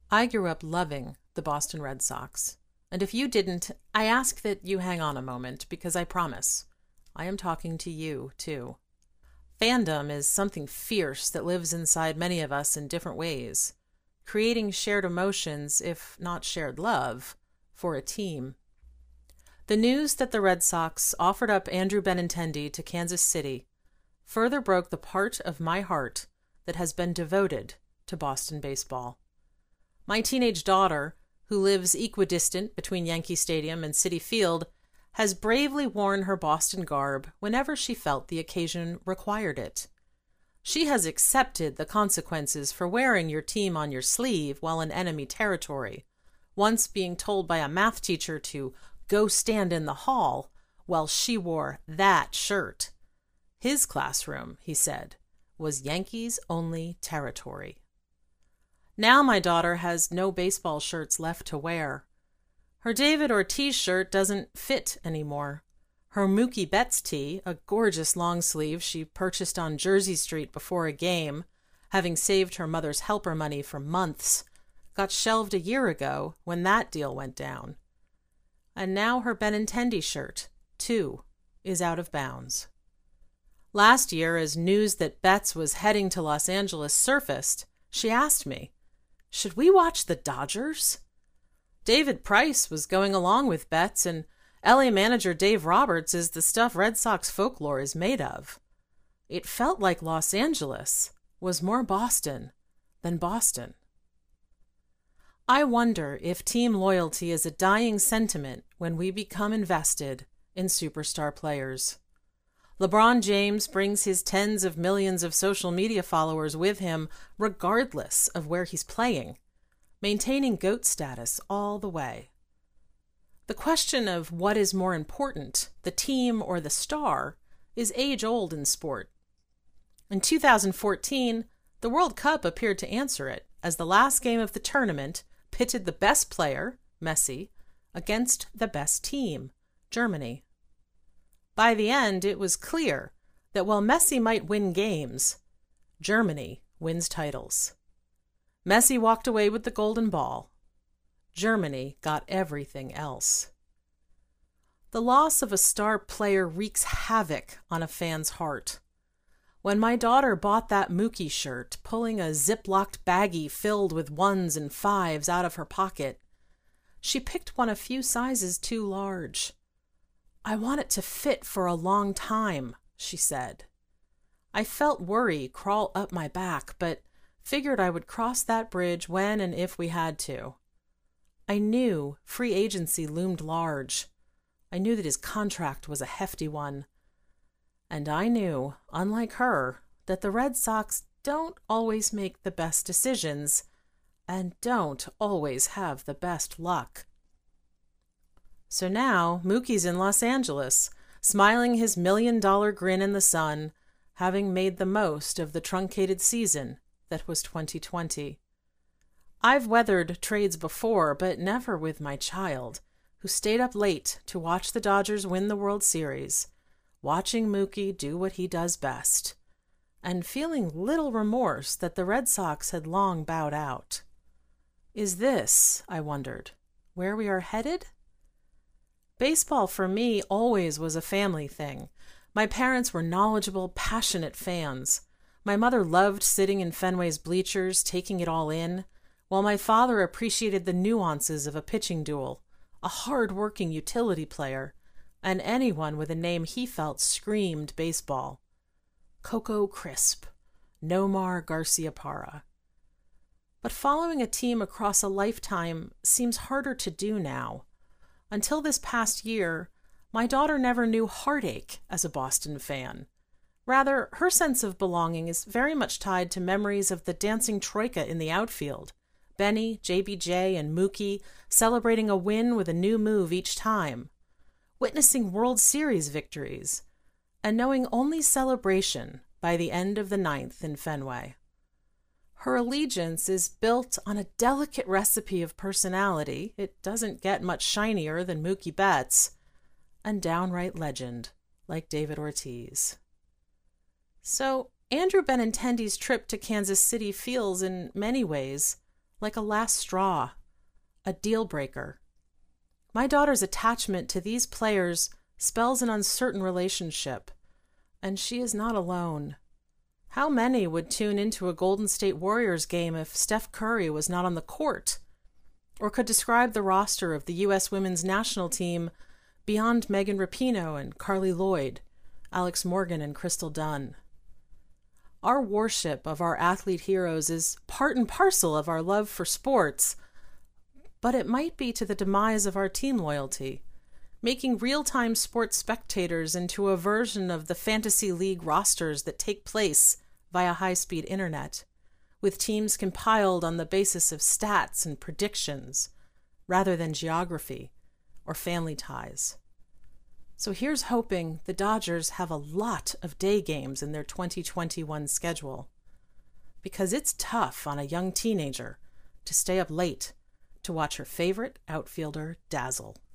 I grew up loving the Boston Red Sox. And if you didn't, I ask that you hang on a moment because I promise I am talking to you, too. Fandom is something fierce that lives inside many of us in different ways, creating shared emotions, if not shared love, for a team. The news that the Red Sox offered up Andrew Benintendi to Kansas City further broke the part of my heart that has been devoted to Boston baseball. My teenage daughter, who lives equidistant between Yankee Stadium and Citi Field, has bravely worn her Boston garb whenever she felt the occasion required it. She has accepted the consequences for wearing your team on your sleeve while in enemy territory, once being told by a math teacher to go stand in the hall while she wore that shirt. His classroom, he said, was Yankees only territory. Now my daughter has no baseball shirts left to wear. Her David Ortiz shirt doesn't fit anymore. Her Mookie Betts tee, a gorgeous long sleeve she purchased on Jersey Street before a game, having saved her mother's helper money for months, got shelved a year ago when that deal went down. And now her Benintendi shirt, too, is out of bounds. Last year, as news that Betts was heading to Los Angeles surfaced, she asked me, "Should we watch the Dodgers?" David Price was going along with Betts, and LA manager Dave Roberts is the stuff Red Sox folklore is made of. It felt like Los Angeles was more Boston than Boston. I wonder if team loyalty is a dying sentiment when we become invested in superstar players. LeBron James brings his tens of millions of social media followers with him regardless of where he's playing, maintaining GOAT status all the way. The question of what is more important, the team or the star, is age-old in sport. In 2014, the World Cup appeared to answer it, as the last game of the tournament pitted the best player, Messi, against the best team, Germany. By the end, it was clear that while Messi might win games, Germany wins titles. Messi walked away with the golden ball. Germany got everything else. The loss of a star player wreaks havoc on a fan's heart. When my daughter bought that Mookie shirt, pulling a zip-locked baggie filled with 1s and 5s out of her pocket, she picked one a few sizes too large. "I want it to fit for a long time," she said. I felt worry crawl up my back, but figured I would cross that bridge when and if we had to. I knew free agency loomed large. I knew that his contract was a hefty one. And I knew, unlike her, that the Red Sox don't always make the best decisions and don't always have the best luck. So now Mookie's in Los Angeles, smiling his $1 million grin in the sun, having made the most of the truncated season that was 2020. I've weathered trades before, but never with my child, who stayed up late to watch the Dodgers win the World Series, watching Mookie do what he does best, and feeling little remorse that the Red Sox had long bowed out. Is this, I wondered, where we are headed? Baseball for me always was a family thing. My parents were knowledgeable, passionate fans. My mother loved sitting in Fenway's bleachers, taking it all in, while my father appreciated the nuances of a pitching duel, a hard-working utility player, and anyone with a name he felt screamed baseball. Coco Crisp, Nomar Garciaparra. But following a team across a lifetime seems harder to do now. Until this past year, my daughter never knew heartache as a Boston fan. Rather, her sense of belonging is very much tied to memories of the dancing troika in the outfield, Benny, JBJ, and Mookie celebrating a win with a new move each time, witnessing World Series victories, and knowing only celebration by the end of the ninth in Fenway. Her allegiance is built on a delicate recipe of personality. It doesn't get much shinier than Mookie Betts, and downright legend like David Ortiz. So Andrew Benintendi's trip to Kansas City feels, in many ways, like a last straw, a deal breaker. My daughter's attachment to these players spells an uncertain relationship, and she is not alone. How many would tune into a Golden State Warriors game if Steph Curry was not on the court, or could describe the roster of the U.S. women's national team beyond Megan Rapinoe and Carly Lloyd, Alex Morgan and Crystal Dunn? Our worship of our athlete heroes is part and parcel of our love for sports, but it might be to the demise of our team loyalty, making real-time sports spectators into a version of the fantasy league rosters that take place via high-speed internet, with teams compiled on the basis of stats and predictions, rather than geography or family ties. So here's hoping the Dodgers have a lot of day games in their 2021 schedule, because it's tough on a young teenager to stay up late to watch her favorite outfielder dazzle.